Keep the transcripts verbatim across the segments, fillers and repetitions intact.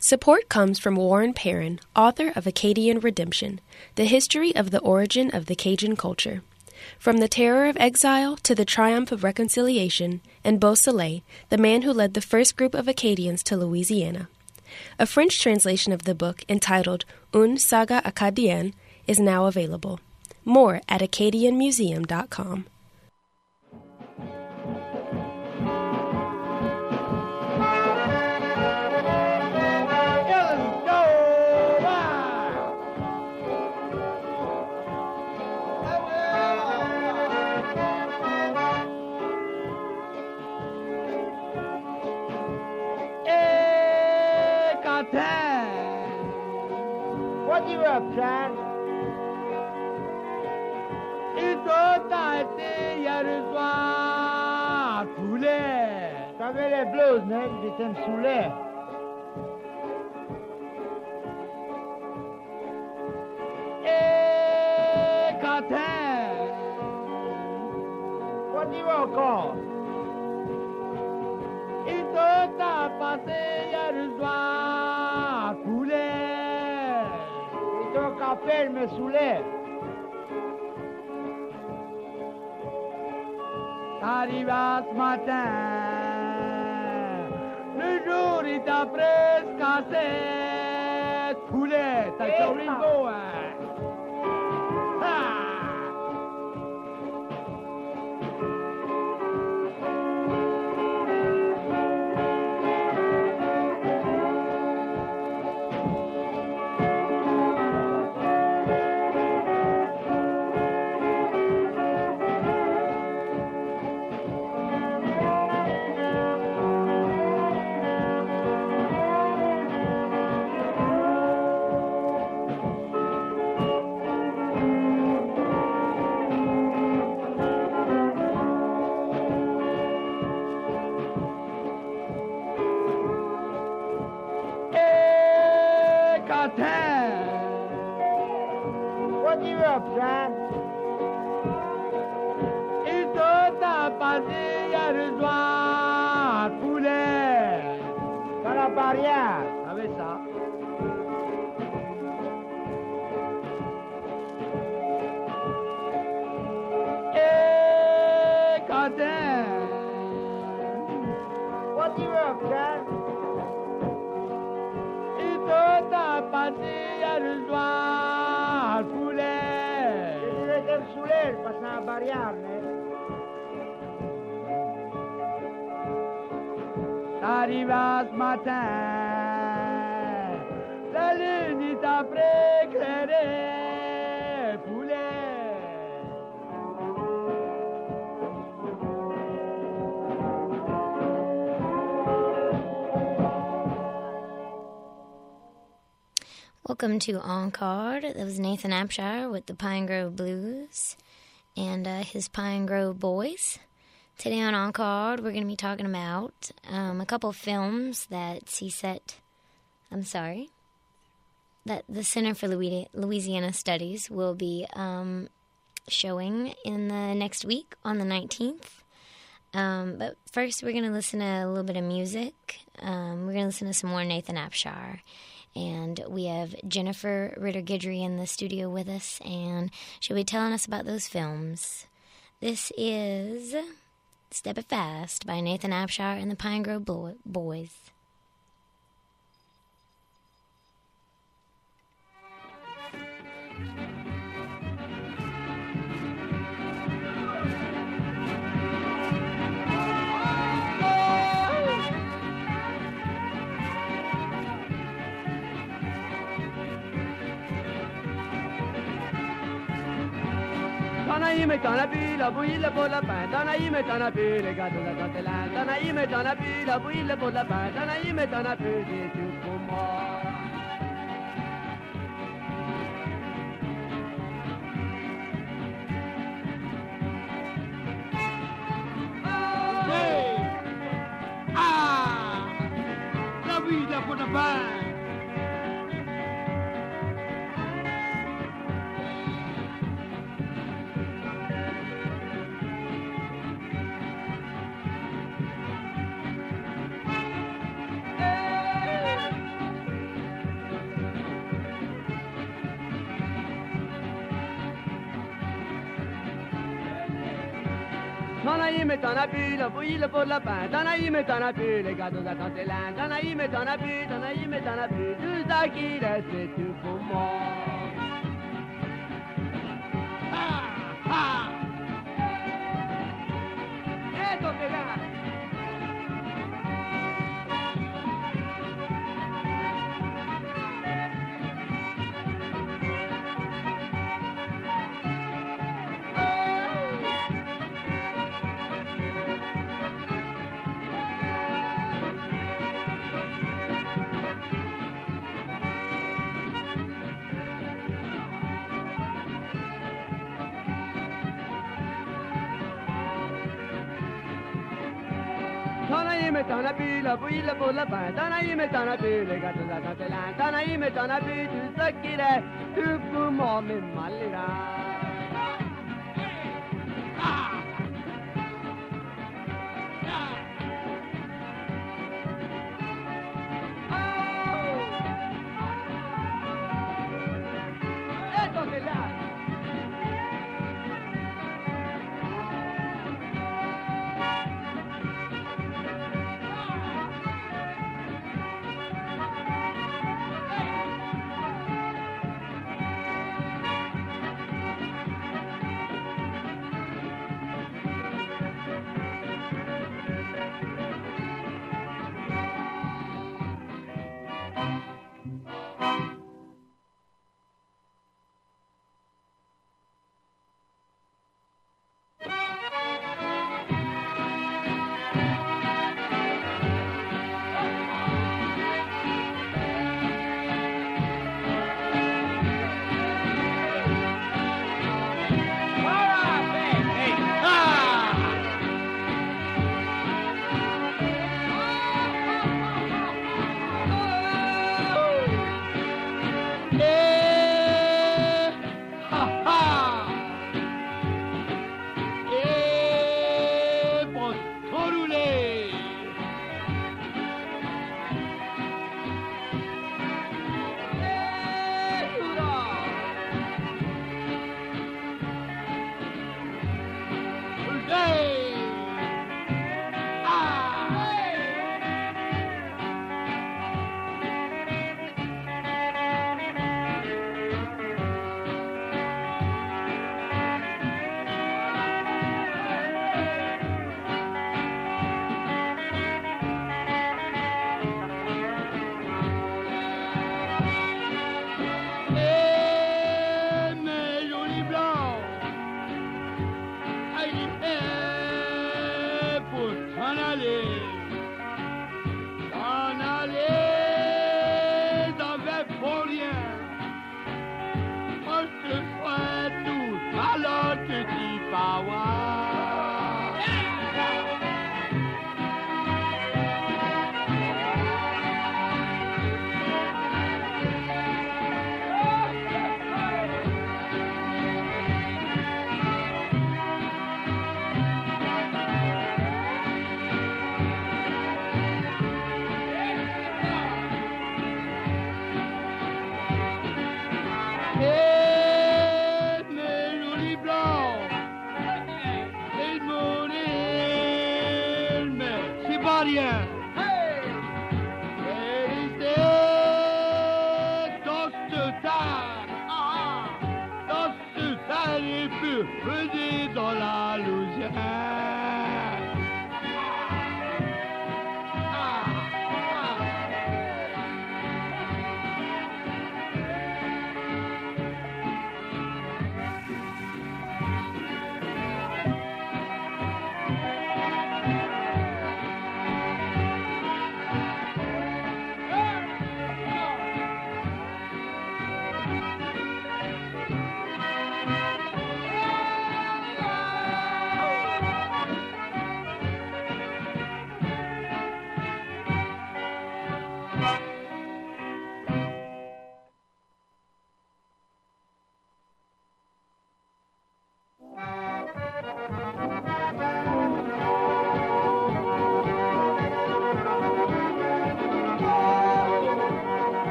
Support comes from Warren Perrin, author of Acadian Redemption, The History of the Origin of the Cajun Culture. From the terror of exile to the triumph of reconciliation, and Beausoleil, the man who led the first group of Acadians to Louisiana. A French translation of the book, entitled Une saga acadienne, is now available. More at acadian museum dot com. What you up, son? It's été hier soir, poulet. T'avais les blues, mec, j'étais me saouler. Et Quentin, what you encore? Il t'a passé hier soir, poulet. Et ton café me saoulait. Arriva ce matin, le jour il t'a presque cassé, poulet, t'as le ringo, hein? Ah! What you up, son? Il t'a passé hier soir, poulet. Dans la barrière. Avec ça. Et Quentin. What you up, son? Il t'a passé hier soir, poulet. Je dirais qu'elle me saoulait, je passais la barrière, mais... T'arrives ce matin, la lune est après éclairée, poulet. Welcome to Encore. That was Nathan Abshire with the Pine Grove Blues and uh, his Pine Grove Boys. Today on Encore, we're going to be talking about um, a couple of films that C S E T, I'm sorry, that the Center for Louisiana Studies will be um, showing in the next week on the nineteenth. Um, but first, we're going to listen to a little bit of music. Um, we're going to listen to some more Nathan Abshire. And we have Jennifer Ritter-Guidry in the studio with us, and she'll be telling us about those films. This is Step It Fast by Nathan Abshire and the Pine Grove Bo- Boys. Tanaï me t'en a pu, la bouille, le pot de lapin. Tanaï me t'en a pu, les gâteaux de Cantelin. Tanaï me t'en a pu, la bouille, le pot de lapin. Tanaï me t'en a pu, c'est tout pour moi. Ah! La bouille, le pot de lapin. Tanaïm est en appui, le bouilli, le pot de lapin. Tanaïm est en appui, les gâteaux à tante Hélène. Tanaïm est en appui, Tanaïm est en appui. Tout ça qui reste, c'est tout pour moi. Ah, ah. Eh, tante Hélène. Tanaïm est en appui, le bouilli, le pot de lapin. Tanaïm est en appui, les gâteaux à tante Hélène. Tanaïm est en appui, tout ce qu'il est, tout pour moi, mes malira.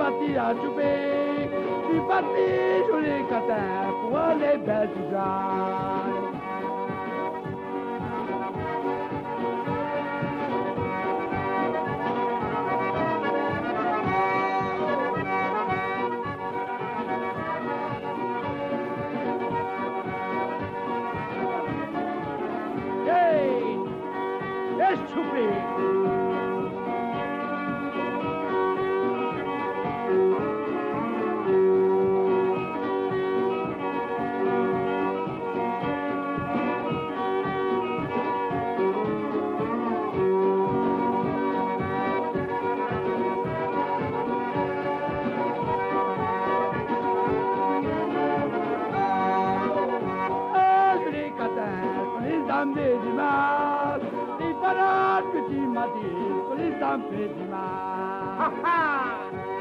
parti à souper. Je suis parti sur les catins pour les belles Suzanne. Hey, let's souper. Des dimanches, les parades que tu m'as dit sur les samplés dimanche. Ha ha!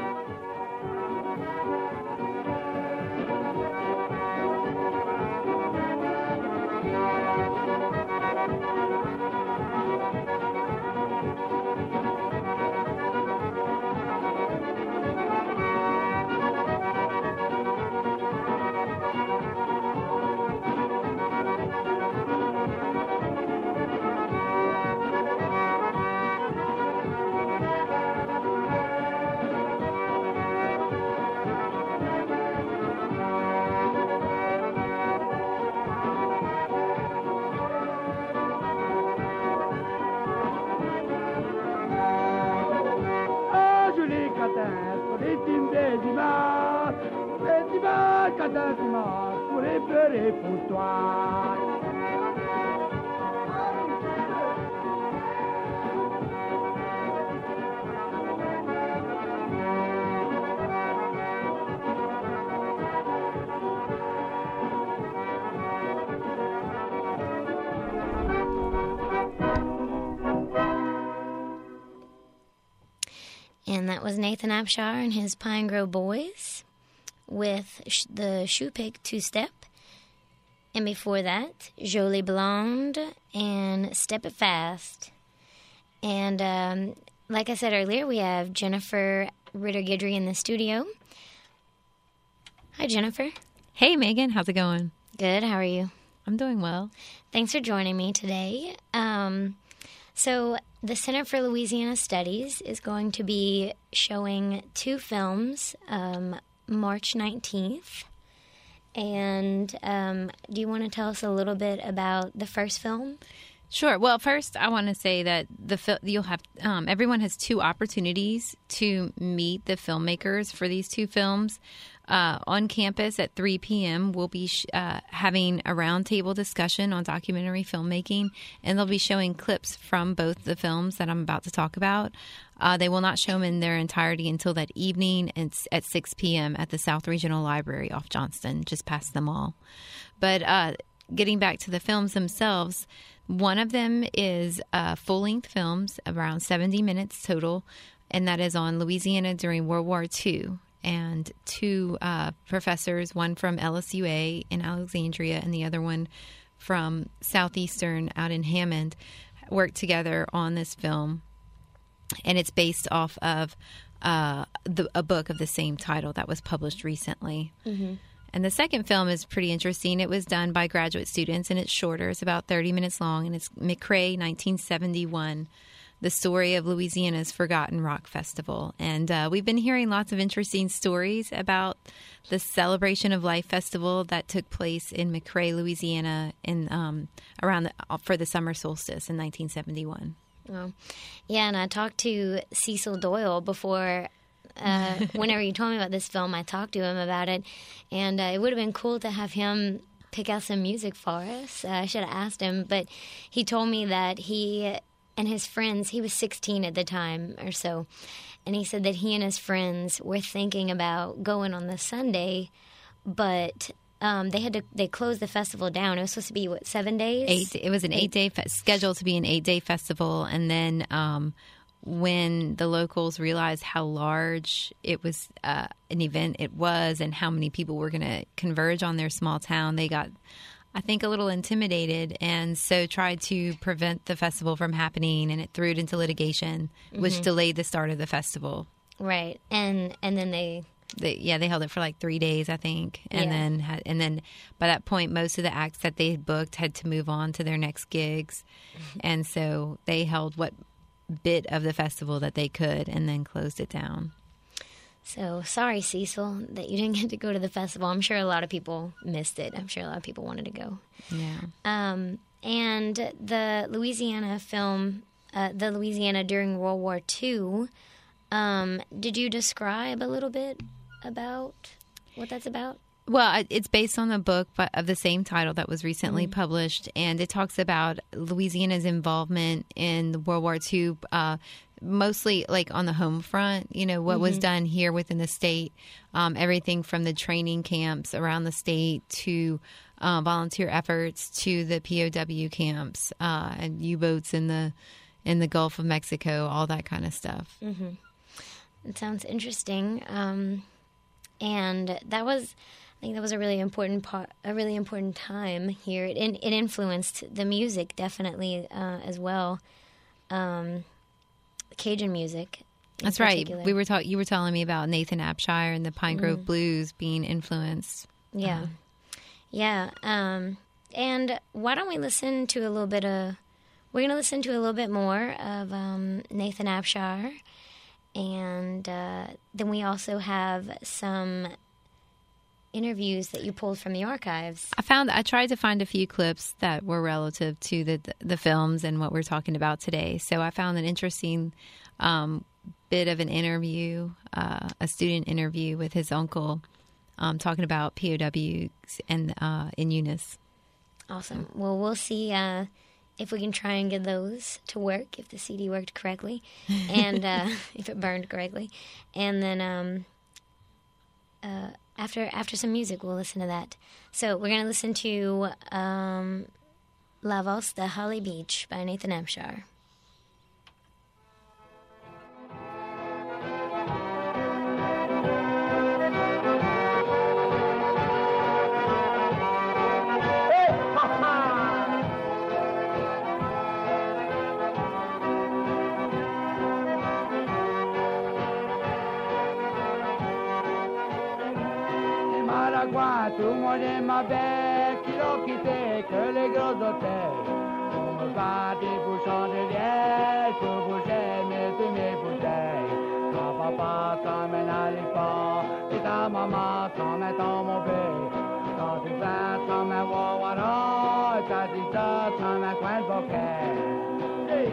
Les films des dimanches, les dimanches, quand un dimanche, pour les pleurer pour toi. And that was Nathan Abshire and his Pine Grove Boys with sh- the Shoe Pick two-step. And before that, Jolie Blonde and Step It Fast. And um, like I said earlier, we have Jennifer Ritter-Guidry in the studio. Hi, Jennifer. Hey, Megan. How's it going? Good. How are you? I'm doing well. Thanks for joining me today. Um, so the Center for Louisiana Studies is going to be showing two films um, March nineteenth. And um, do you want to tell us a little bit about the first film? Sure. Well, first, I want to say that the fil- you'll have um, everyone has two opportunities to meet the filmmakers for these two films. Uh, on campus at three p.m., we'll be sh- uh, having a roundtable discussion on documentary filmmaking, and they'll be showing clips from both the films that I'm about to talk about. Uh, they will not show them in their entirety until that evening at six p.m. at the South Regional Library off Johnston, just past the mall. But uh, getting back to the films themselves, one of them is uh, full-length films, around seventy minutes total, and that is on Louisiana during World War Two. And two uh, professors, one from L S U A in Alexandria and the other one from Southeastern out in Hammond, worked together on this film. And it's based off of uh, the, a book of the same title that was published recently. Mm-hmm. And the second film is pretty interesting. It was done by graduate students, and it's shorter. It's about thirty minutes long, and it's McCrae, nineteen seventy-one. The story of Louisiana's Forgotten Rock Festival. And uh, we've been hearing lots of interesting stories about the Celebration of Life Festival that took place in McCrae, Louisiana, in um, around the, for the summer solstice in nineteen seventy-one. Oh. Yeah, and I talked to Cecil Doyle before. Uh, whenever you told me about this film, I talked to him about it, and uh, it would have been cool to have him pick out some music for us. Uh, I should have asked him, but he told me that he and his friends, he was sixteen at the time or so, and he said that he and his friends were thinking about going on the Sunday, but um, they had to they closed the festival down. It was supposed to be, what, seven days? Eight. It was an eight-day fe- scheduled to be an eight-day festival, and then um, when the locals realized how large it was, uh, an event it was, and how many people were going to converge on their small town, they got, I think, a little intimidated, and so tried to prevent the festival from happening, and it threw it into litigation, which mm-hmm. delayed the start of the festival. Right. And and then they They, yeah, they held it for like three days, I think, and Yeah. then had, and then by that point, most of the acts that they had booked had to move on to their next gigs, and so they held what bit of the festival that they could, and then closed it down. So sorry, Cecil, that you didn't get to go to the festival. I'm sure a lot of people missed it. I'm sure a lot of people wanted to go. Yeah. Um, and the Louisiana film, uh, the Louisiana during World War Two. Um, did you describe a little bit about what that's about? Well, I- it's based on a book by- of the same title that was recently published, and it talks about Louisiana's involvement in the World War Two, uh, mostly like on the home front, you know, what was done here within the state, um, everything from the training camps around the state to uh, volunteer efforts to the P O W camps uh, and U-boats in the in the Gulf of Mexico, all that kind of stuff. It sounds interesting. Um, and that was, I think that was a really important part, a really important time here. It, it influenced the music definitely uh, as well. Um, Cajun music. in That's right. particular. We were talk- You were telling me about Nathan Abshire and the Pine Grove Blues being influenced. Yeah. Yeah. Um, and why don't we listen to a little bit of, we're going to listen to a little bit more of um, Nathan Abshire. And uh, then we also have some interviews that you pulled from the archives. I found I tried to find a few clips that were relative to the the films and what we're talking about today. So I found an interesting um, bit of an interview, uh, a student interview with his uncle, um, talking about P O Ws and uh, in Eunice. Awesome. Well, we'll see uh, if we can try and get those to work, if the C D worked correctly, and uh, if it burned correctly. And then um, uh, after after some music, we'll listen to that. So we're going to listen to um, La Valse de Holly Beach by Nathan Abshire. Malagua, tout le monde est ma belle, qui l'ont quitté que les gros hôtels. On me bat des bouchons de liège pour boucher mes demi-bouteilles. Ta papa t'emmène à l'école, et ta maman t'emmène dans mon bec. Quand tu vas t'emmène voir Wara, et ta dit ça t'emmène coin de bouquet. Hey!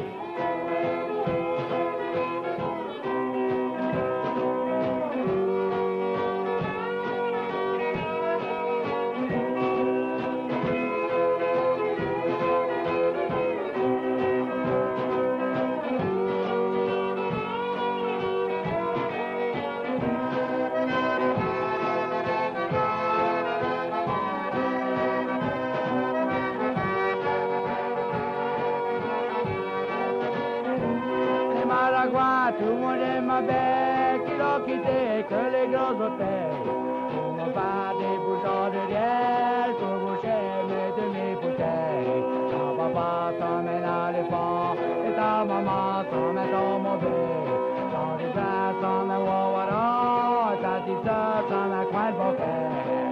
Tout le monde est ma belle, qui l'ont quitté que les gros hôtels. On me bat des bouchons de liège pour boucher mes demi-bouteilles. Ta papa t'emmène à l'époque et ta maman t'emmène dans mon bec. Dans les bras t'emmène au Wara, ta dit ça t'emmène coin de bouquet.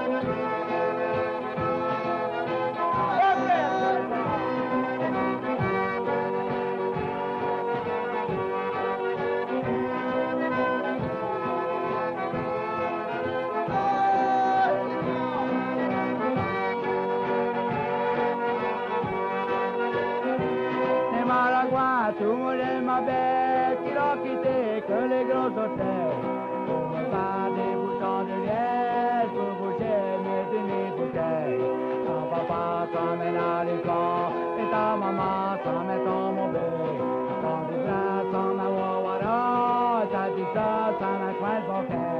Tout le monde est ma belle, qui l'ont quitté que les gros hôtels. On me bat des bouchons de liège pour boucher mes demi-bouteilles. Ta papa t'emmène à l'école et ta maman t'emmène dans mon bec. Quand tu bras t'emmène au Wara, ta dit ça, t'emmène coin de bouquet.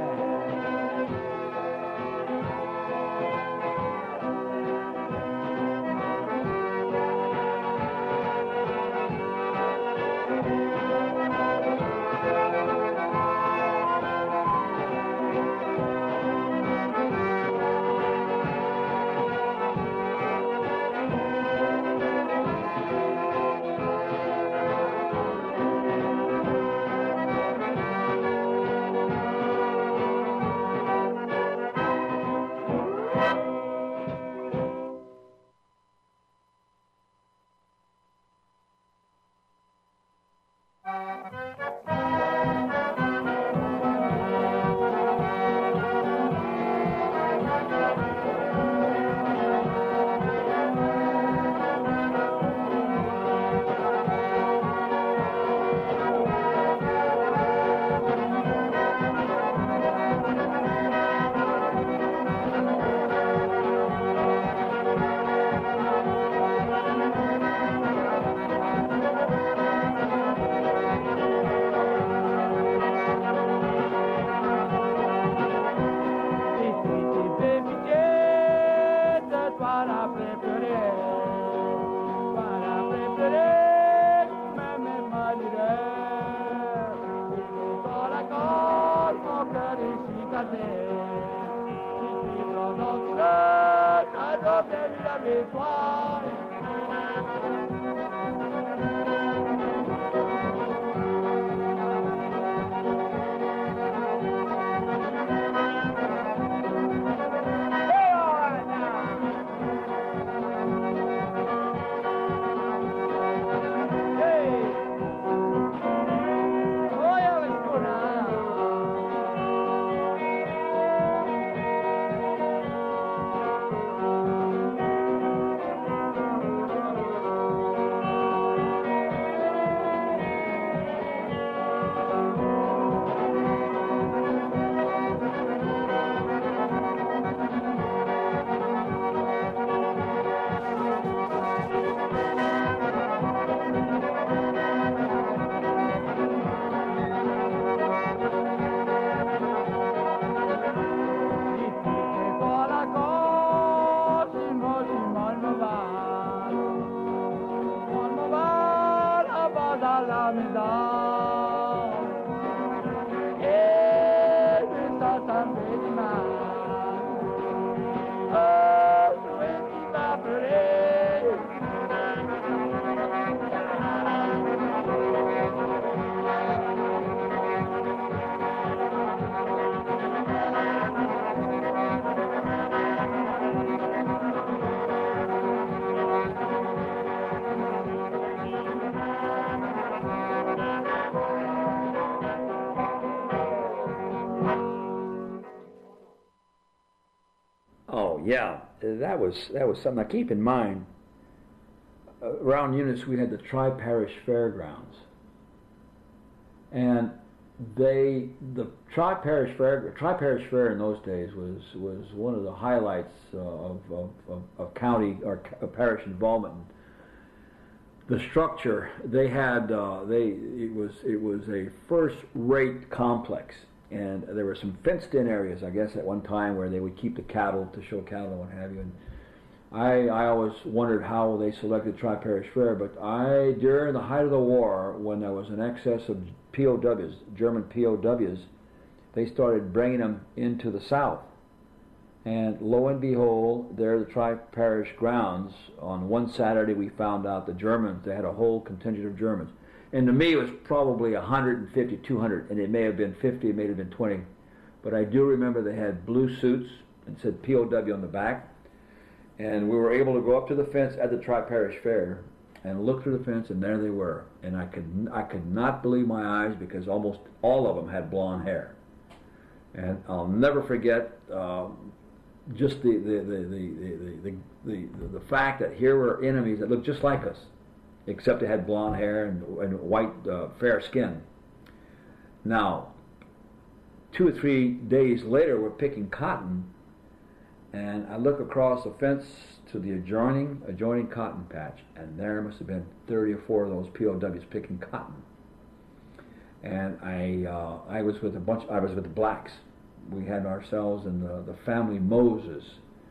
Yeah, that was that was something. Now keep in mind, uh, around Eunice we had the Tri-Parish Fairgrounds, and they the Tri-Parish Fair Tri-Parish Fair in those days was was one of the highlights uh, of, of, of, of county or uh, parish involvement. The structure they had, uh, they it was it was a first-rate complex. And there were some fenced-in areas, I guess, at one time where they would keep the cattle to show cattle and what have you. And I, I always wondered how they selected Tri-Parish Fair, but I, during the height of the war, when there was an excess of P O Ws, German P O Ws, they started bringing them into the South. And lo and behold, there are the Tri-Parish grounds. On one Saturday, we found out the Germans, they had a whole contingent of Germans. And to me, it was probably one hundred fifty, two hundred, and it may have been fifty, it may have been twenty. But I do remember they had blue suits and said P O W on the back. And we were able to go up to the fence at the Tri-Parish Fair and look through the fence, and there they were. And I could I could not believe my eyes because almost all of them had blonde hair. And I'll never forget uh, just the the the the the, the, the the fact that here were enemies that looked just like us, except they had blonde hair and, and white, uh, fair skin. Now, two or three days later, we're picking cotton, and I look across the fence to the adjoining adjoining cotton patch, and there must have been thirty or four of those P O Ws picking cotton. And I uh, I was with a bunch. I was with the blacks. We had ourselves and the, the family Moses,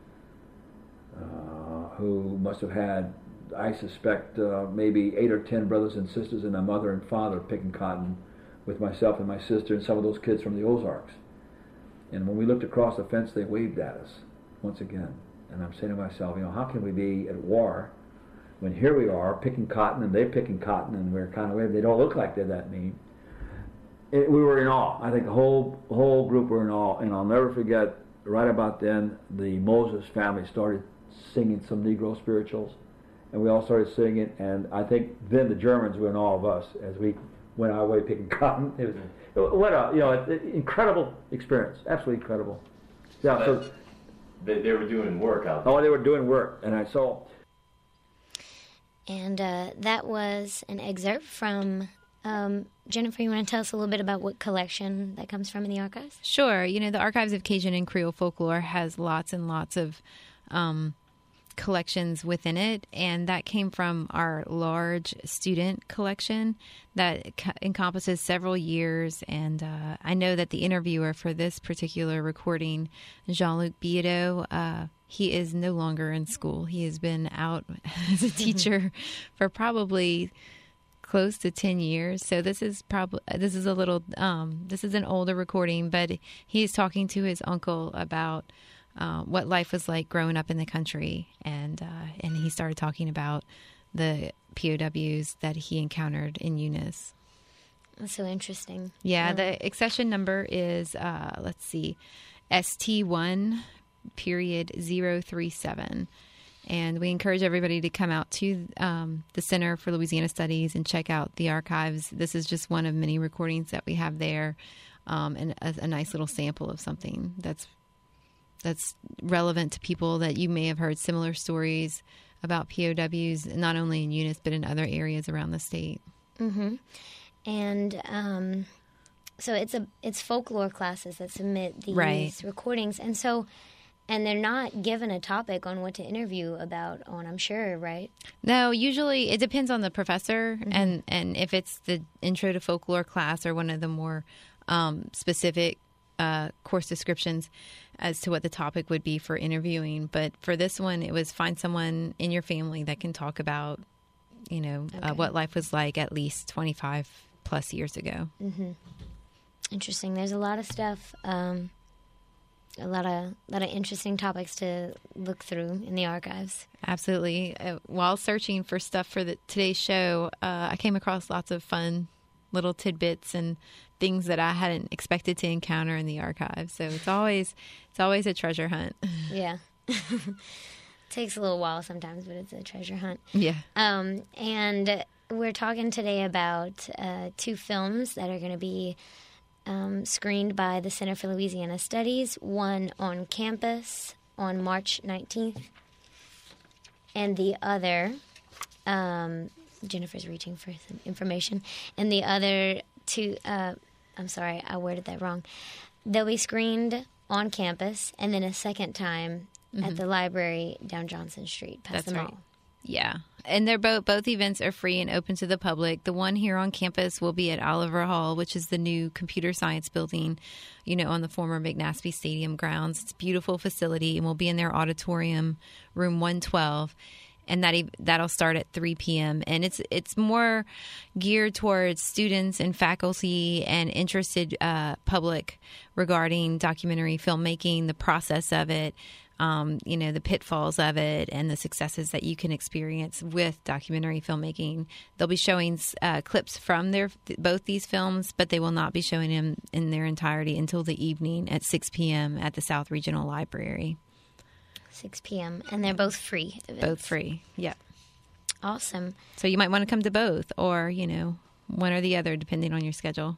uh, who must have had, I suspect, uh, maybe eight or ten brothers and sisters and a mother and father picking cotton with myself and my sister and some of those kids from the Ozarks. And when we looked across the fence, they waved at us once again. And I'm saying to myself, you know, how can we be at war when here we are picking cotton and they're picking cotton and we're kind of waving? They don't look like they're that mean. It, we were in awe. I think the whole whole group were in awe. And I'll never forget, right about then, the Moses family started singing some Negro spirituals. And we all started singing, and I think then the Germans were in awe of us as we went our way picking cotton. It was what a you know it, it, incredible experience, absolutely incredible. Yeah. But So they, they were doing work out there. oh, they were doing work, and I saw. And uh, that was an excerpt from, um, Jennifer, you want to tell us a little bit about what collection that comes from in the archives? Sure. You know, the Archives of Cajun and Creole Folklore has lots and lots of um, collections within it, and that came from our large student collection that c- encompasses several years. And uh, I know that the interviewer for this particular recording, Jean-Luc Biedo, uh, he is no longer in school. He has been out as a teacher for probably close to ten years. So this is probably this is a little um, this is an older recording, but he's talking to his uncle about uh, what life was like growing up in the country, and uh, and he started talking about the P O Ws that he encountered in Eunice. That's so interesting. Yeah, the accession number is uh, let's see, S T one period zero three seven. And we encourage everybody to come out to um, the Center for Louisiana Studies and check out the archives. This is just one of many recordings that we have there, um, and a, a nice little sample of something that's that's relevant to people that you may have heard similar stories about P O Ws, not only in Eunice but in other areas around the state. Mm-hmm. And um, so it's a it's folklore classes that submit these Right. recordings, and so. And they're not given a topic on what to interview about on, I'm sure, right? No, usually it depends on the professor, mm-hmm. and, and if it's the Intro to Folklore class or one of the more um, specific uh, course descriptions as to what the topic would be for interviewing. But for this one, it was find someone in your family that can talk about, you know, Okay. uh, what life was like at least twenty-five plus years ago. Mm-hmm. Interesting. There's a lot of stuff. Um, A lot of lot of interesting topics to look through in the archives. Absolutely. Uh, while searching for stuff for the, today's show, uh, I came across lots of fun little tidbits and things that I hadn't expected to encounter in the archives. So it's always it's always a treasure hunt. Yeah. Takes a little while sometimes, but it's a treasure hunt. Yeah. Um, and we're talking today about uh, two films that are going to be Um, screened by the Center for Louisiana Studies, one on campus on March nineteenth, and the other, um, Jennifer's reaching for some information, and the other two, uh, I'm sorry, I worded that wrong. They'll be screened on campus, and then a second time mm-hmm. at the library down Johnson Street, past That's the mall. right. Yeah. And they're both both events are free and open to the public. The one here on campus will be at Oliver Hall, which is the new computer science building, you know, on the former McNaspy Stadium grounds. It's a beautiful facility, and we'll be in their auditorium, room one twelve, and that that'll start at three p.m. And it's it's more geared towards students and faculty and interested uh, public regarding documentary filmmaking, the process of it. Um, you know, the pitfalls of it and the successes that you can experience with documentary filmmaking. They'll be showing uh, clips from their both these films, but they will not be showing them in their entirety until the evening at six p.m. at the South Regional Library. six p.m. And they're both free. events. Both free, yep. Awesome. So you might want to come to both, or, you know, one or the other, depending on your schedule.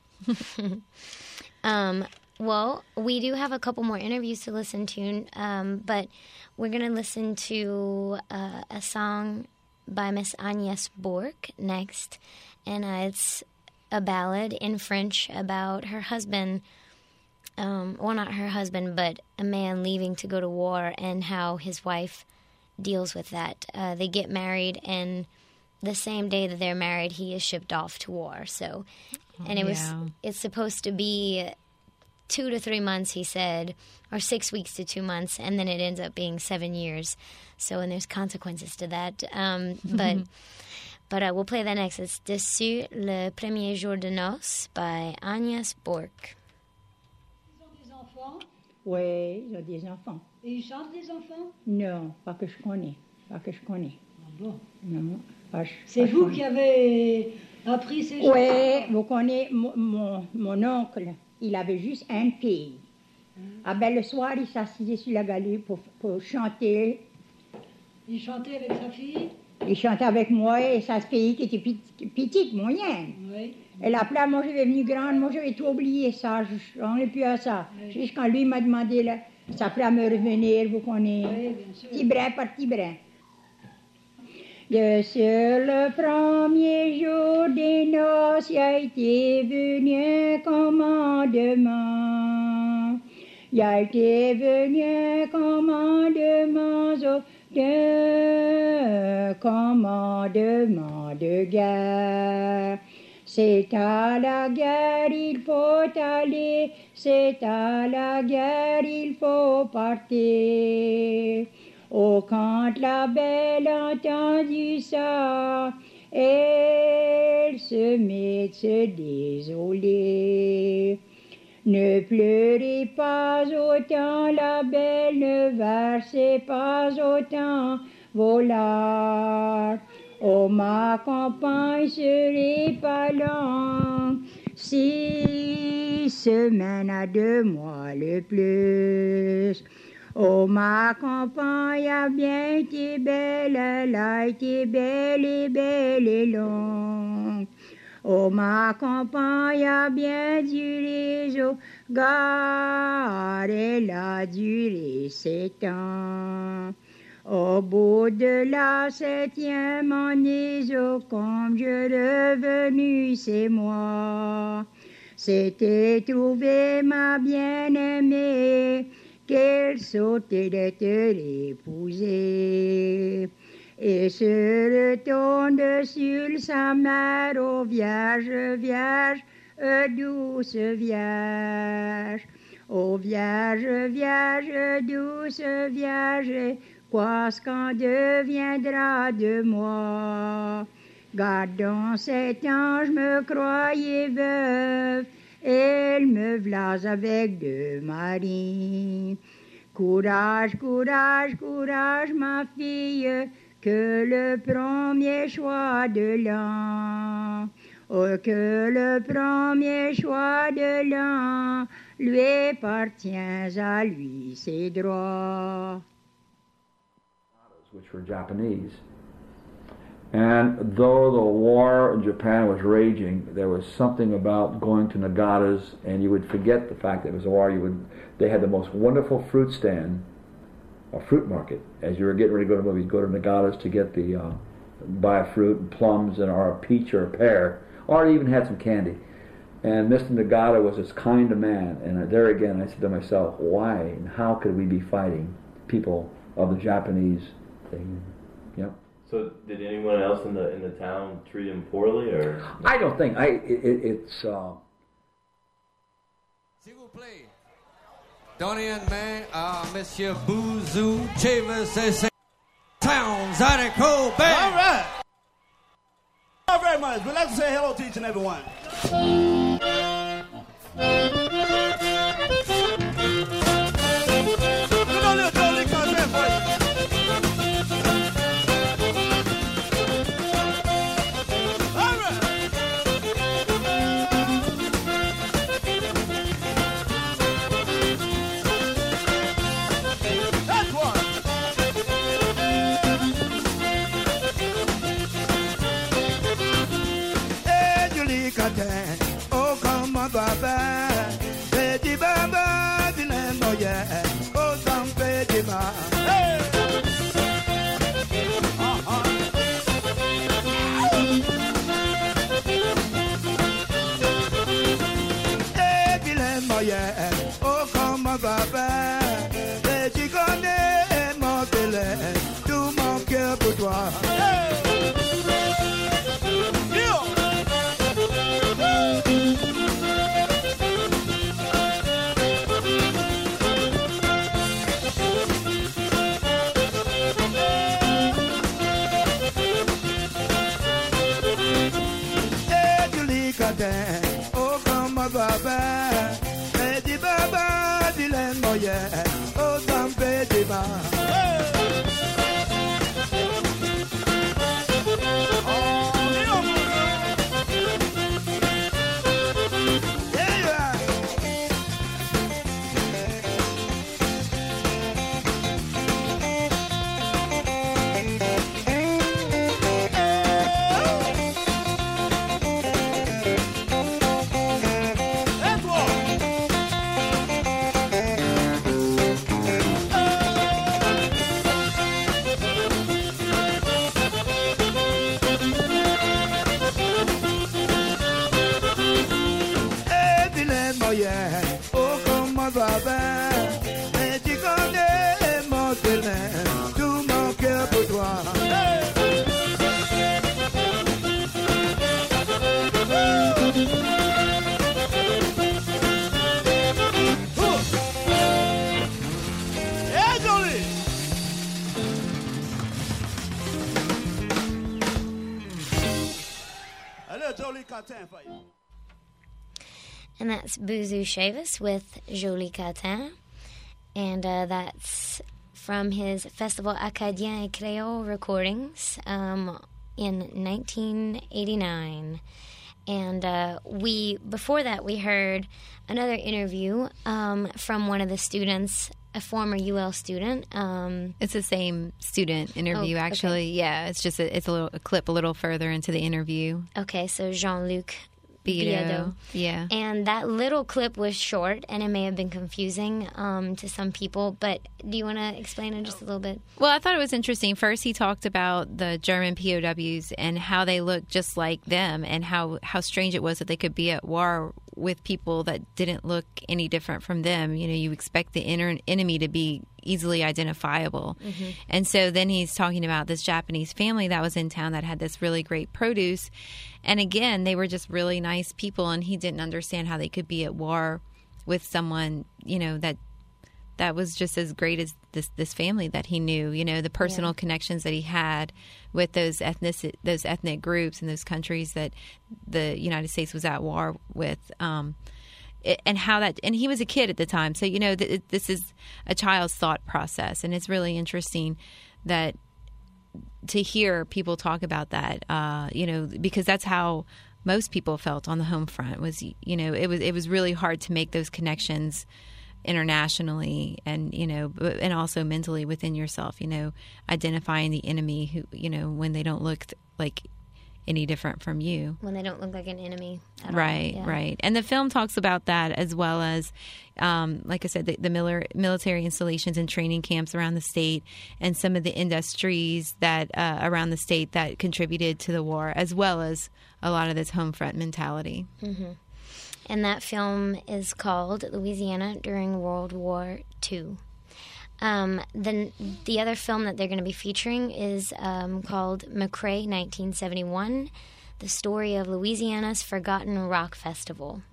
um. Well, we do have a couple more interviews to listen to, um, but we're going to listen to uh, a song by Miss Agnès Bourque next, and uh, it's a ballad in French about her husband, um, well, not her husband, but a man leaving to go to war and how his wife deals with that. Uh, they get married, and the same day that they're married, he is shipped off to war. So, and it was yeah. it's supposed to be two to three months, he said, or six weeks to two months, and then it ends up being seven years. So, and there's consequences to that. Um, but but uh, we'll play that next. It's Dessus le premier jour de noces by Agnès Bourque. Ils ont des enfants Oui, ils ont des enfants. et ils chantent les enfants. Non, pas que je connais. Pas que je connais. Ah bon. Non, pas, C'est pas vous je qui avez appris ces connais. Oui, chansons. vous connaissez mon, mon, mon oncle. Il avait juste une fille. Ah ben, le soir, il s'assisait sur la galère pour, pour chanter. Il chantait avec sa fille. Il chantait avec moi et sa fille qui était petite, petite moyenne. Oui. Elle appelait, moi j'avais venu grande, moi j'avais tout oublié ça, je- on n'est plus à ça. Oui. Juste quand lui m'a demandé, là, ça appelait à me revenir, vous connaissez, Oui, bien sûr. petit brin par petit brin. De sur le premier jour des noces, il a été venu un commandement. Il a été venu un commandement, oh, de commandement de guerre. C'est à la guerre il faut aller, c'est à la guerre il faut partir. Oh, quand la belle entendit ça, elle se met à se désoler. Ne pleurez pas autant, la belle, ne versez pas autant vos larmes. Oh, ma campagne serait pas longue, six semaines à deux mois le plus. Oh, ma campagne a bien été belle, elle a été belle et belle et longue. Oh, ma campagne a bien duré, oh, gare, elle a duré sept ans. Au bout de la septième année, oh, comme je revenu, c'est moi. C'était trouver ma bien-aimée, qu'elle sautait d'être épousée. Et se retourne sur sa mère, ô Vierge, Vierge, euh, douce Vierge. Ô Vierge, Vierge, douce Vierge, qu'est-ce qu'en deviendra de moi? Gardons cet ange, me croyais veuve, elle me vlase avec deux maris. Courage, courage, courage, ma fille, que le premier choix de l'an, oh, que le premier choix de l'an lui appartient à lui ses droits. Which were Japanese. And though the war in Japan was raging, there was something about going to Nagatas, and you would forget the fact that it was a war. You would, they had the most wonderful fruit stand, a fruit market. As you were getting ready to go to movies, go to Nagatas to get the, uh, buy a fruit and plums and or a peach or a pear, or even had some candy. And Mister Nagata was this kind of man, and there again I said to myself, why and how could we be fighting people of the Japanese thing? Yep. So did anyone else in the in the town treat him poorly, or? I don't think I. It, it, it's. Uh... S'il vous plaît, donnez une main à Monsieur Bouzou Chavis et Saint Towns Article Band. All right. Thank you very much. We'd like to say hello to each and every one. We're gonna do a totally concert for you. Oh, come on, Baba. Betty Baba, the name of ya. Oh, some Betty Baba. Hey! Uh-huh. Hey, the name of ya. Oh, come on, Baba. Betty connaît mon télé. Tout mon cœur pour toi. Hey! Oh, come on, Baba. Betty Baba, the land, oh, yeah. Oh, some Betty Baba. A little Jolie Cartin for you. And that's Boozoo Chavis with Jolie Catin. And uh, that's from his Festival Acadien et Créole recordings um, in nineteen eighty-nine. And uh, we before that, we heard another interview um, from one of the students, a former U L student. Um, it's the same student interview, oh, actually. Okay. Yeah, it's just a, it's a little a clip a little further into the interview. Okay, so Jean-Luc Biado. Yeah. And that little clip was short, and it may have been confusing um, to some people, but do you want to explain it just a little bit? Well, I thought it was interesting. First, he talked about the German P O Ws and how they looked just like them, and how, how strange it was that they could be at war with people that didn't look any different from them. You know, you expect the inner enemy to be easily identifiable. Mm-hmm. And so then he's talking about this Japanese family that was in town that had this really great produce. And again, they were just really nice people, and he didn't understand how they could be at war with someone, you know, that that was just as great as this this family that he knew. You know, the personal yeah. connections that he had with those ethnic those ethnic groups and those countries that the United States was at war with. Um, it, and how that, and he was a kid at the time, so you know, th- this is a child's thought process, and it's really interesting that. To hear people talk about that, uh, you know, because that's how most people felt on the home front. Was, you know, it was it was really hard to make those connections internationally, and you know, and also mentally within yourself. You know, identifying the enemy who, you know, when they don't look th- like any different from you. When they don't look like an enemy at right, all. Yeah. Right. And the film talks about that, as well as, um, like I said, the, the mil- military installations and training camps around the state, and some of the industries that uh, around the state that contributed to the war, as well as a lot of this home front mentality. Mm-hmm. And that film is called Louisiana During World War Two. Um, then the other film that they're going to be featuring is um, called McRae nineteen seventy-one, the story of Louisiana's Forgotten Rock Festival.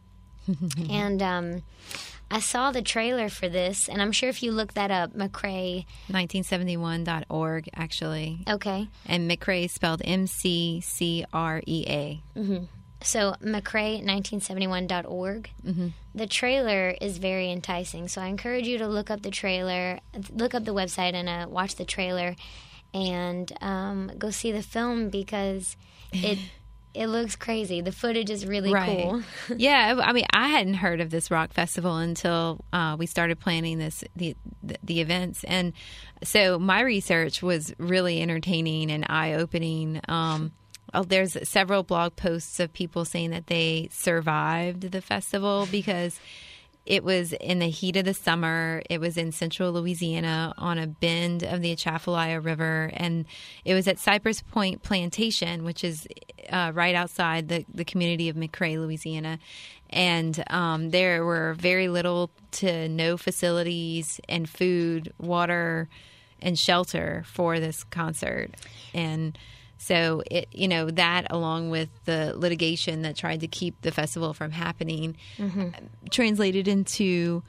And um, I saw the trailer for this, and I'm sure if you look that up, McRae... nineteen seventy-one dot org, actually. Okay. And McRae is spelled M C C R E A. Mm-hmm. So, McRae nineteen seventy-one dot org. Mm-hmm. The trailer is very enticing, so I encourage you to look up the trailer, look up the website and uh, watch the trailer, and um, go see the film, because it it looks crazy. The footage is really right. cool. Yeah, I mean, I hadn't heard of this rock festival until uh, we started planning this the, the the events, and so my research was really entertaining and eye-opening. Um, Oh, there's several blog posts of people saying that they survived the festival because it was in the heat of the summer. It was in central Louisiana on a bend of the Atchafalaya River, and it was at Cypress Point Plantation, which is uh, right outside the, the community of McRae, Louisiana. And um, there were very little to no facilities and food, water, and shelter for this concert. And so, it, you know, that along with the litigation that tried to keep the festival from happening mm-hmm. translated into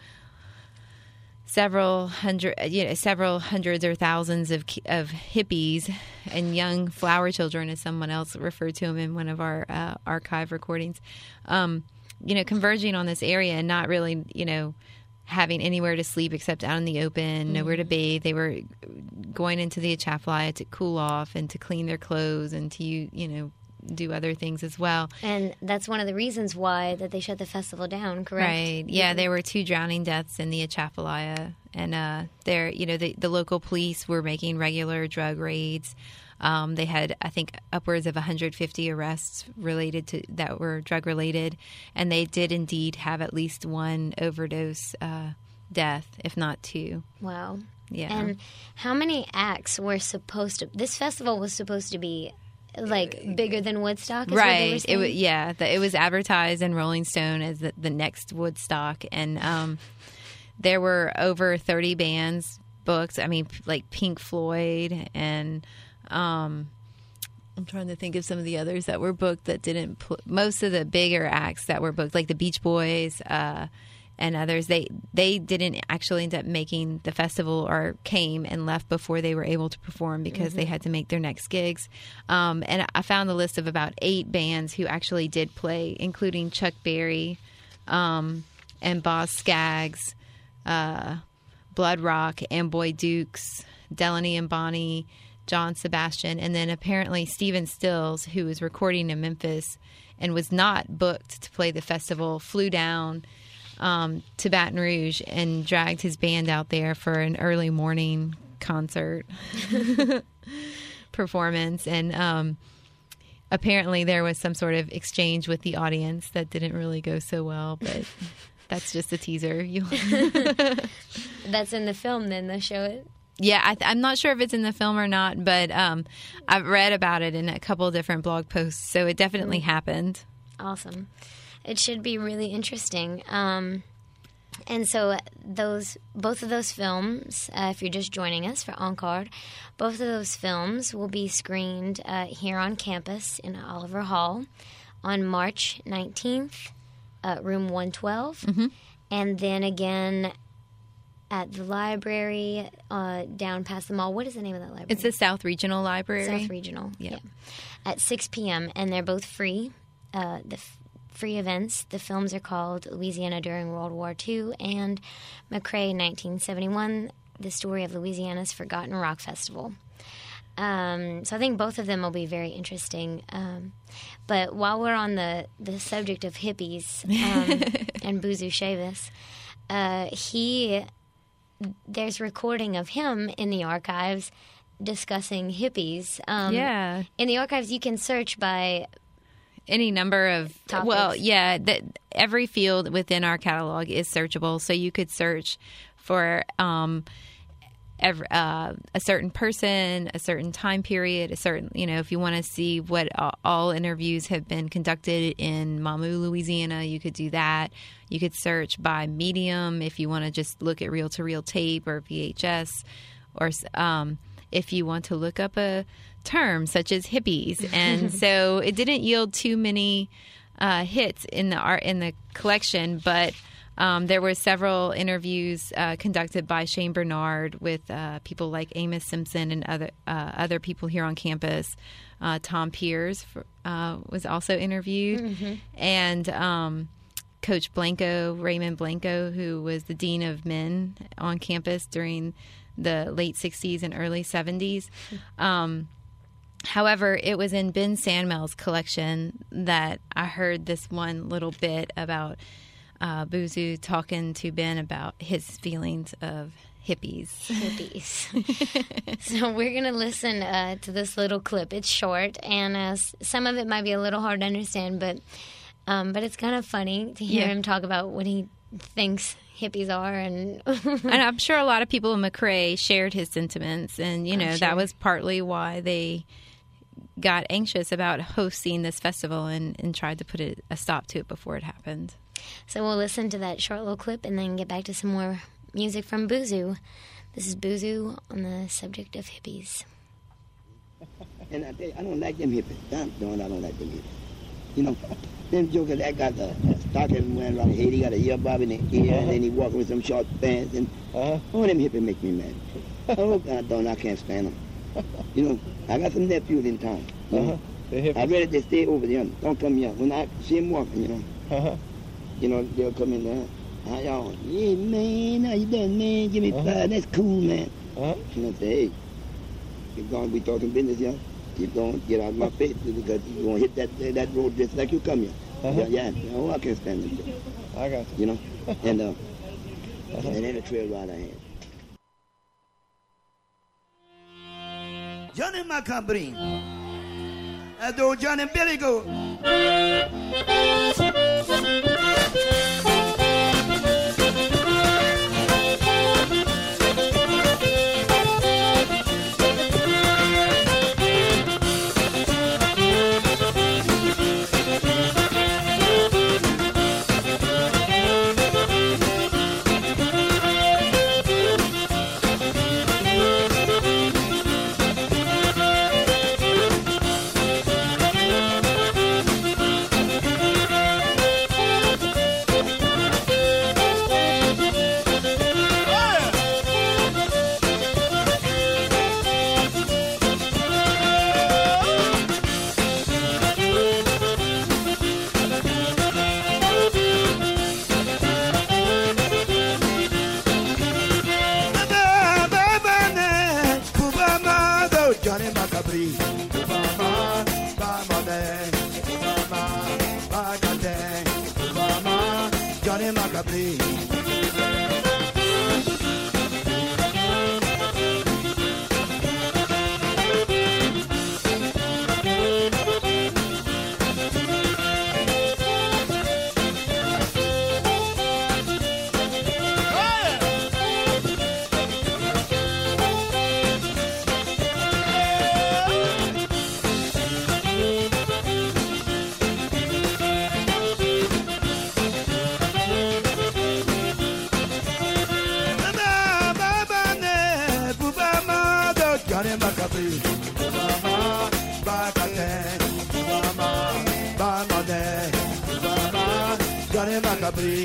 several hundred, you know, several hundreds or thousands of of hippies and young flower children, as someone else referred to them in one of our uh, archive recordings, um, you know, converging on this area and not really, you know, having anywhere to sleep except out in the open, mm-hmm. nowhere to bathe. They were going into the Atchafalaya to cool off and to clean their clothes and to, you know, do other things as well. And that's one of the reasons why that they shut the festival down, correct? Right. Yeah, there were two drowning deaths in the Atchafalaya. And uh, there, you know, the, the local police were making regular drug raids. Um, they had, I think, upwards of one hundred fifty arrests related to that were drug related, and they did indeed have at least one overdose uh, death, if not two. Wow. Yeah. And how many acts were supposed to? This festival was supposed to be like bigger than Woodstock, is right? What they were saying? It was, yeah. The, it was advertised in Rolling Stone as the, the next Woodstock, and um, there were over thirty bands booked. I mean, like Pink Floyd and. Um, I'm trying to think of some of the others that were booked that didn't. Pl- most of the bigger acts that were booked, like the Beach Boys, uh, and others. They they didn't actually end up making the festival or came and left before they were able to perform because mm-hmm. they had to make their next gigs. Um, and I found a list of about eight bands who actually did play, including Chuck Berry um, and Boz Scaggs, uh, Blood Rock, Amboy Dukes, Delaney and Bonnie, John Sebastian, and then apparently Stephen Stills, who was recording in Memphis and was not booked to play the festival, flew down um, to Baton Rouge and dragged his band out there for an early morning concert performance. And um, apparently there was some sort of exchange with the audience that didn't really go so well, but that's just a teaser. That's in the film, then they'll show it? Yeah, I th- I'm not sure if it's in the film or not, but um, I've read about it in a couple of different blog posts, so it definitely happened. Awesome. It should be really interesting. Um, and so those both of those films, uh, if you're just joining us for Encore, both of those films will be screened uh, here on campus in Oliver Hall on March nineteenth, uh, room one twelve, mm-hmm. and then again at the library uh, down past the mall. What is the name of that library? It's the South Regional Library. South Regional, yeah. yeah. At six p.m., and they're both free. Uh, the f- free events. The films are called Louisiana During World War Two and McRae nineteen seventy-one, The Story of Louisiana's Forgotten Rock Festival. Um, so I think both of them will be very interesting. Um, but while we're on the, the subject of hippies um, and Boozoo Chavis, uh, he... there's recording of him in the archives discussing hippies. Um, yeah. In the archives, you can search by any number of topics. Well, yeah, the, every field within our catalog is searchable. So you could search for um, every, uh, a certain person, a certain time period, a certain, you know, if you want to see what all, all interviews have been conducted in Mamou, Louisiana, you could do that. You could search by medium if you want to just look at reel-to-reel tape or V H S, or um, if you want to look up a term such as hippies. And so it didn't yield too many uh, hits in the art in the collection, but um, there were several interviews uh, conducted by Shane Bernard with uh, people like Amos Simpson and other uh, other people here on campus. Uh, Tom Piers uh, was also interviewed, mm-hmm. and um, Coach Blanco, Raymond Blanco, who was the dean of men on campus during the late sixties and early seventies. Um, however, it was in Ben Sandmel's collection that I heard this one little bit about uh, Boozoo talking to Ben about his feelings of hippies. Hippies. So we're going to listen uh, to this little clip. It's short, and uh, some of it might be a little hard to understand, but um, but it's kind of funny to hear yeah. him talk about what he thinks hippies are. And and I'm sure a lot of people in McRae shared his sentiments, and, you know, sure. that was partly why they got anxious about hosting this festival and, and tried to put it, a stop to it before it happened. So we'll listen to that short little clip and then get back to some more music from Boozoo. This is Boozoo on the subject of hippies. And I tell you, I don't like them hippies. Damn, no, I don't like them hippies. You know, them jokers that got the stocking wearing around his head, he got a earbob in the ear, uh-huh. and then he walking with some short pants, and uh-huh. all them hippies make me mad. Oh, God, don't, I can't stand them. You know, I got some nephews in town. You know? uh-huh. I'd rather they stay over there. Don't come here. When I see them walking, you know, uh-huh. you know, they'll come in there. How y'all? Yeah, man, how you doing, man? Give me uh-huh. five. That's cool, man. Uh-huh. And I say, hey, keep going, we talking business, yeah? Keep going, get out of my face, because you're going to hit that that road just like you come here. Uh-huh. Yeah, yeah, oh, I can't stand them. I got you. You know? And, uh, uh-huh. and then the trail ride I had. Johnny Macabrin. That's the old Johnny Billy go. Bacateng, Obama, Johnny Macabri. Macabri.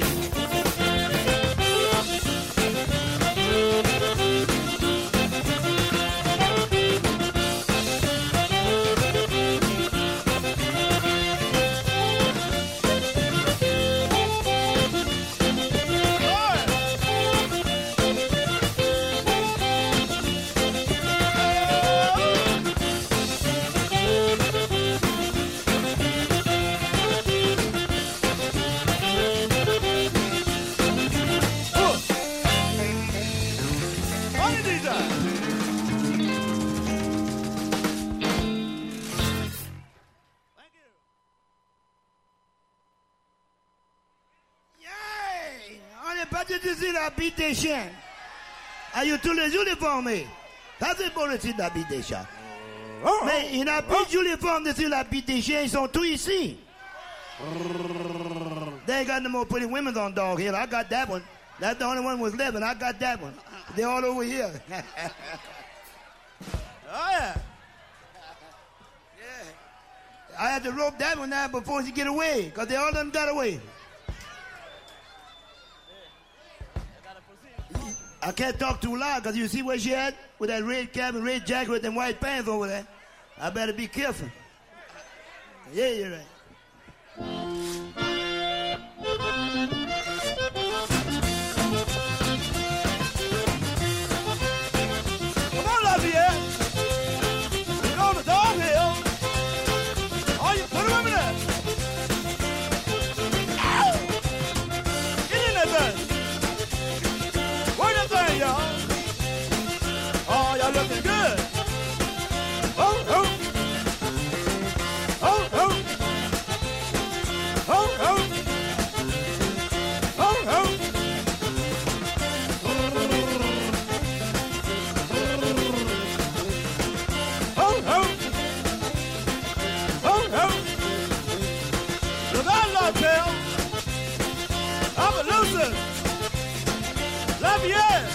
Bite des chiens. Aïe, tous les jours les formés. Ça c'est pour le site d'habit des chats. Mais il n'y a plus de jours les formés sur la bite des chiens, ils sont tous ici. They got the more pretty women on dog here. I got that one. That's the only one was living. I got that one. They're all over here. Oh yeah. Yeah. I had to rope that one out before she get away, because they all of them got away. I can't talk too loud because you see where she at? With that red cap and red jacket with them white pants over there. I better be careful. Yeah, you're right. Come on, Lafayette. We're on the dog hill. Oh, you put him over there. Ow! Get in that thing. Y'all. Oh, y'all looking good. Oh, oh. Oh, oh. Oh, oh. Oh, oh. Oh, oh. Oh, oh. Look out, Lawtail. I'm a loser. Lafayette.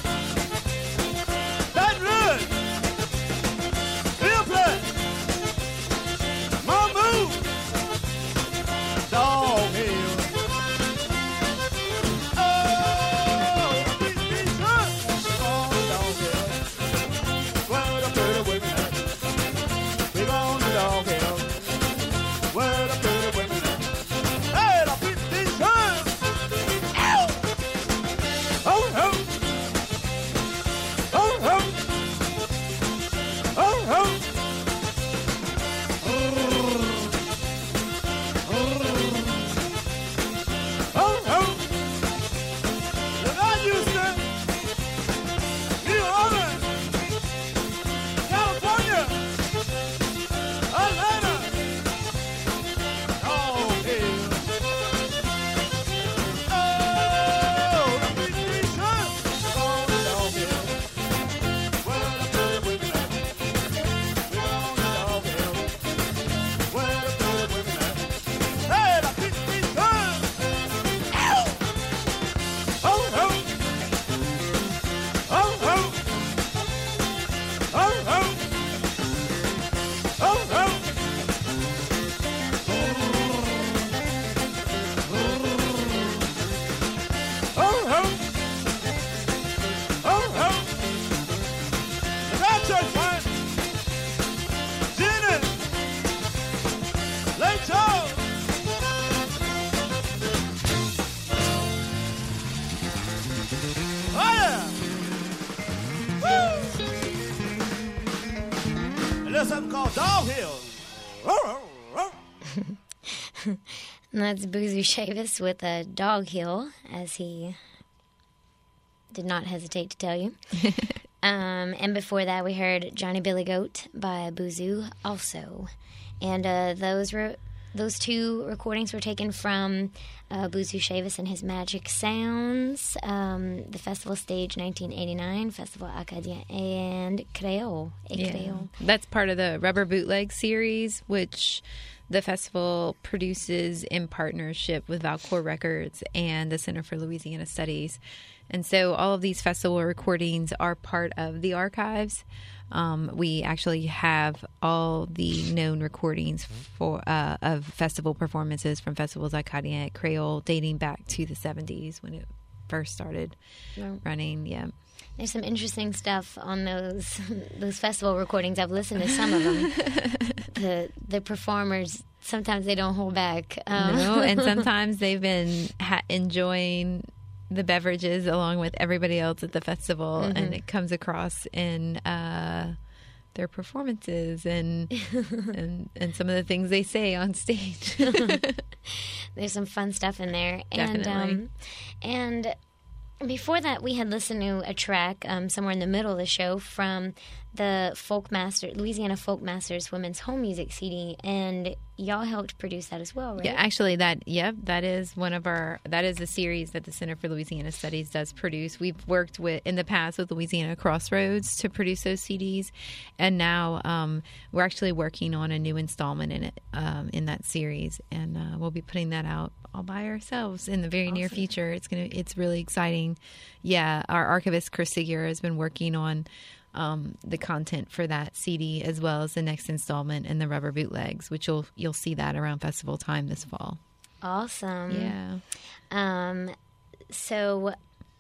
And that's Boozoo Chavis with a Dog Hill, as he did not hesitate to tell you. um, and before that, we heard Johnny Billy Goat by Boozoo also. And uh, those were those two recordings were taken from uh, Boozoo Chavis and his Magic Sounds, um, the festival stage nineteen eighty-nine, Festival Acadien and Creole. Et Yeah. Creole. That's part of the Rubber Bootleg series, which the festival produces in partnership with Valcourt Records and the Center for Louisiana Studies. And so all of these festival recordings are part of the archives. Um, we actually have all the known recordings for uh, of festival performances from festivals like Acadien Creole dating back to the seventies when it first started Yeah. running. Yeah. There's some interesting stuff on those those festival recordings. I've listened to some of them. the the performers, sometimes they don't hold back. Um, No, and sometimes they've been ha- enjoying the beverages along with everybody else at the festival, Mhm. and it comes across in uh, their performances and, and and some of the things they say on stage. There's some fun stuff in there. And Definitely. um, and before that, we had listened to a track um, somewhere in the middle of the show from the Folk Master, Louisiana Folk Masters Women's Home Music C D, and y'all helped produce that as well, right? Yeah, actually, that yep, that is one of our that is a series that the Center for Louisiana Studies does produce. We've worked with in the past with Louisiana Crossroads to produce those C Ds, and now um, we're actually working on a new installment in it um, in that series, and uh, we'll be putting that out all by ourselves in the very near future. It's gonna it's really exciting. Yeah, our archivist Chris Segura has been working on um, the content for that C D as well as the next installment and the Rubber Bootlegs, which you'll you'll see that around festival time this fall. Awesome. Yeah. Um, so,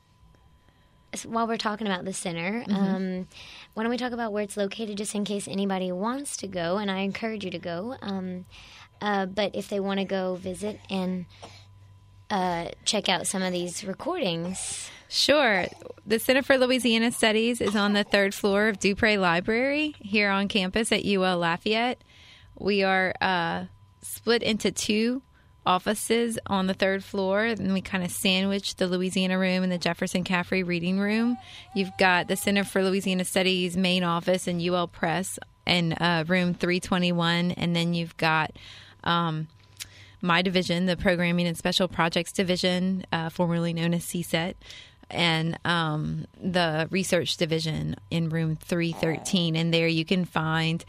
so while we're talking about the center, Mhm. um, why don't we talk about where it's located, just in case anybody wants to go, and I encourage you to go. Um, uh, but if they want to go visit and uh, check out some of these recordings. Sure. The Center for Louisiana Studies is on the third floor of Dupree Library here on campus at U L Lafayette. We are uh, split into two offices on the third floor, and we kind of sandwich the Louisiana room and the Jefferson Caffrey reading room. You've got the Center for Louisiana Studies main office and U L Press in uh, room three twenty-one, and then you've got um, my division, the Programming and Special Projects Division, uh, formerly known as C SET, and um, the Research Division in room three thirteen. And there you can find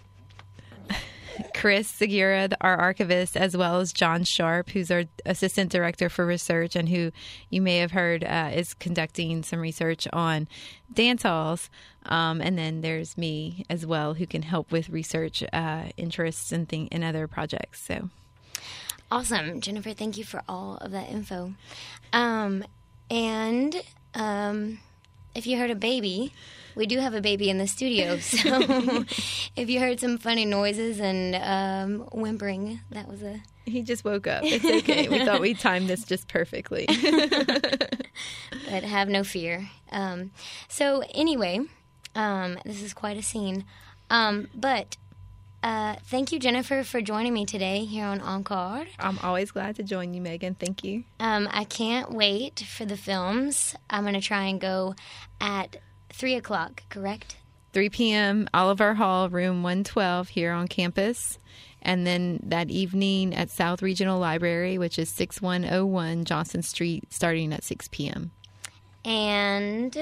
Chris Segura, our archivist, as well as John Sharp, who's our Assistant Director for Research and who you may have heard uh, is conducting some research on dance halls. Um, and then there's me as well, who can help with research uh, interests and, thing- and other projects. So. Awesome. Jennifer, thank you for all of that info. Um, and um, if you heard a baby, we do have a baby in the studio. So if you heard some funny noises and um, whimpering, that was a... He just woke up. It's okay. We thought we timed this just perfectly. But have no fear. Um, so anyway, um, this is quite a scene. Um, but... Uh, thank you, Jennifer, for joining me today here on Encore. I'm always glad to join you, Megan. Thank you. Um, I can't wait for the films. I'm going to try and go at three o'clock, correct? three p.m., Oliver Hall, room one twelve here on campus. And then that evening at South Regional Library, which is six one oh one Johnson Street, starting at six p.m. And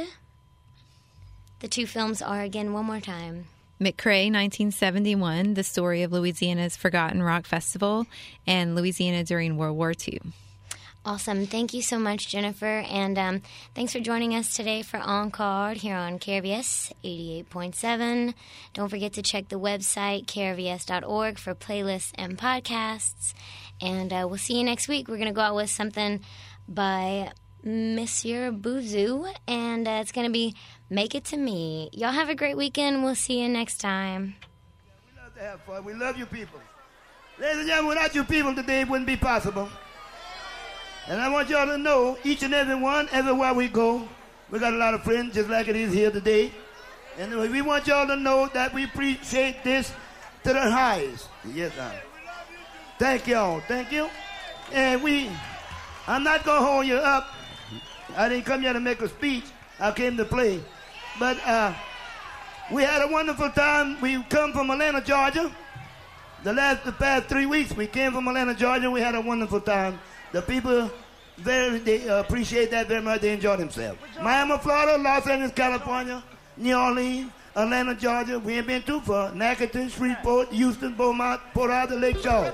the two films are, again, one more time. McCrae, nineteen seventy-one, the story of Louisiana's Forgotten Rock Festival, and Louisiana during World War Two. Awesome. Thank you so much, Jennifer. And um, thanks for joining us today for Encore here on K R V S eighty-eight point seven. Don't forget to check the website, K R V S dot org, for playlists and podcasts. And uh, we'll see you next week. We're going to go out with something by Monsieur Boozoo, and uh, it's going to be Make It To Me. Y'all have a great weekend. We'll see you next time. We love to have fun. We love you people. Ladies and gentlemen, without you people today, it wouldn't be possible. And I want y'all to know, each and every one, everywhere we go, we got a lot of friends just like it is here today. And we want y'all to know that we appreciate this to the highest. Yes, sir. Thank y'all. Thank you. And we, I'm not going to hold you up. I didn't come here to make a speech. I came to play. But uh, we had a wonderful time. We come from Atlanta, Georgia. The last, the past three weeks, we came from Atlanta, Georgia. We had a wonderful time. The people, very, they uh, appreciate that very much. They enjoy themselves. Miami, Florida, Los Angeles, California, New Orleans, Atlanta, Georgia. We ain't been too far. Natchitoches, Shreveport, Houston, Beaumont, Port Arthur, Lake Charles.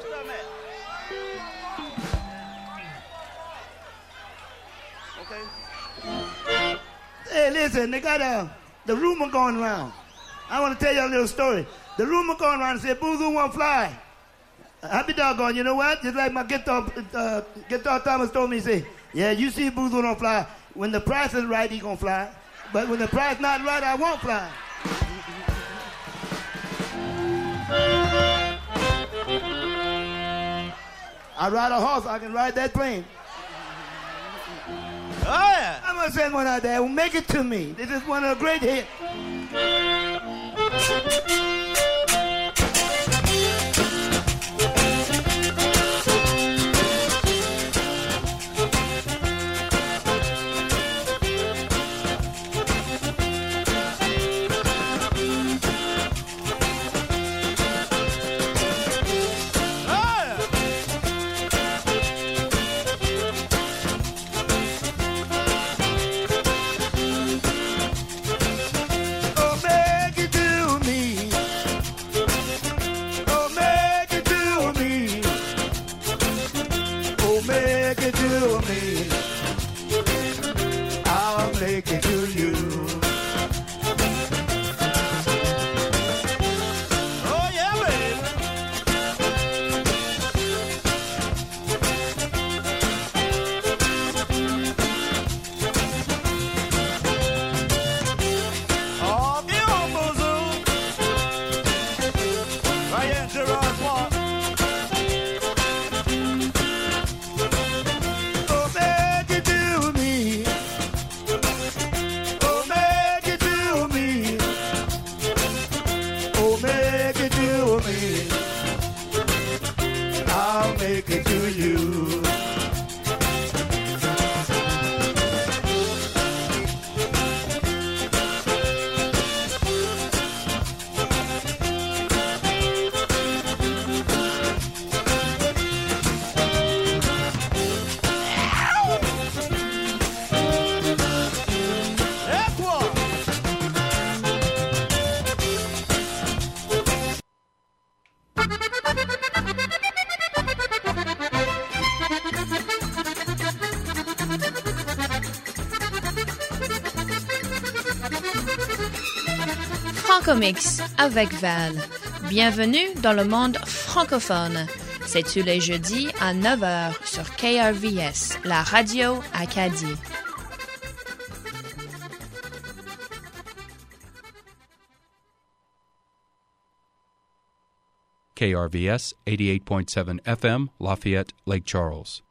Hey, listen, they got a, the rumor going around. I want to tell you a little story. The rumor going around and said, Boozoo won't fly. Happy doggone, you know what? Just like my guitar, uh, guitar Thomas told me, he said, yeah, you see Boozoo don't fly. When the price is right, he gonna fly. But when the price not right, I won't fly. I ride a horse, I can ride that plane. Oh, yeah. I'm going to send one out there. Make it to me. This is one of the great hits. Francomix avec Val. Bienvenue dans le monde francophone. C'est tous les jeudis à neuf heures sur K R V S, la radio Acadie. K R V S eighty-eight point seven F M, Lafayette, Lake Charles.